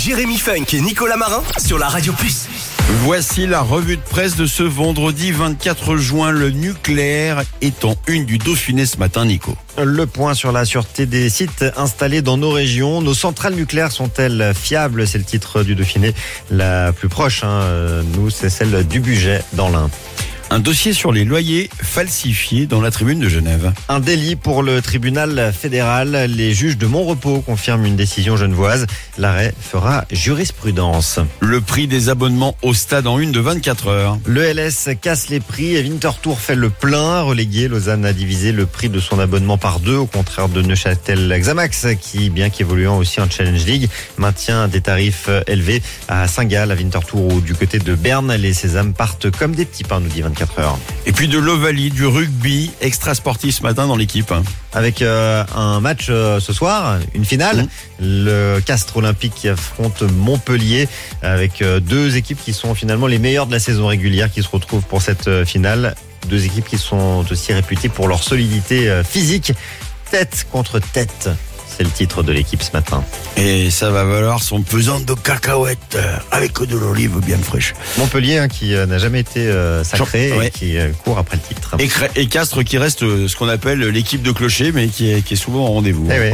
Jérémy Funk et Nicolas Marin sur la Radio Plus. Voici la revue de presse de ce vendredi 24 juin. Le nucléaire est en une du Dauphiné ce matin, Nico. Le point sur la sûreté des sites installés dans nos régions. Nos centrales nucléaires sont-elles fiables? C'est le titre du Dauphiné. La plus proche, nous, c'est celle du Bugey dans l'Ain. Un dossier sur les loyers falsifiés dans la tribune de Genève. Un délit pour le tribunal fédéral. Les juges de Montrepos confirment une décision genevoise. L'arrêt fera jurisprudence. Le prix des abonnements au stade en une de 24 heures. Le LS casse les prix et Winterthur fait le plein. Relégué, Lausanne a divisé le prix de son abonnement par 2, au contraire de Neuchâtel Xamax, qui, bien qu'évoluant aussi en Challenge League, maintient des tarifs élevés. À Saint-Gall, à Winterthur ou du côté de Berne, les sésames partent comme des petits pains, nous dit 24 heures. Et puis de l'Ovalie, du rugby extra sportif ce matin dans l'équipe. Avec un match ce soir, une finale. Le Castres Olympique qui affronte Montpellier, avec deux équipes qui sont finalement les meilleures de la saison régulière qui se retrouvent pour cette finale. Deux équipes qui sont aussi réputées pour leur solidité physique. Tête contre tête. C'est le titre de l'équipe ce matin. Et ça va valoir son pesant de cacahuètes avec de l'olive bien fraîche. Montpellier qui n'a jamais été sacré ouais. Et qui court après le titre. Et Castres qui reste ce qu'on appelle l'équipe de clocher, mais qui est souvent au rendez-vous. Oui.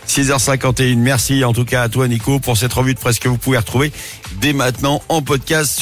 6h51, merci en tout cas à toi Nico pour cette revue de presse que vous pouvez retrouver dès maintenant en podcast.